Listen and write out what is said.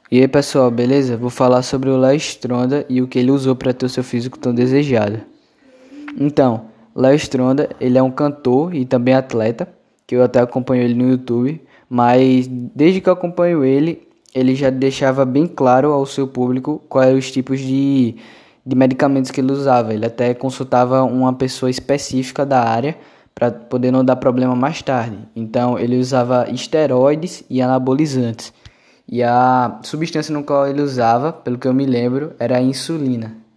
E aí pessoal, beleza? Vou falar sobre o Léo Stronda e o que ele usou para ter o seu físico tão desejado. Então, Léo Stronda, ele é um cantor e também atleta, que eu até acompanho ele no YouTube, mas desde que eu acompanho ele, ele já deixava bem claro ao seu público quais eram os tipos de medicamentos que ele usava. Ele até consultava uma pessoa específica da área para poder não dar problema mais tarde. Então, ele usava esteroides e anabolizantes. E a substância no qual ele usava, pelo que eu me lembro, era a insulina.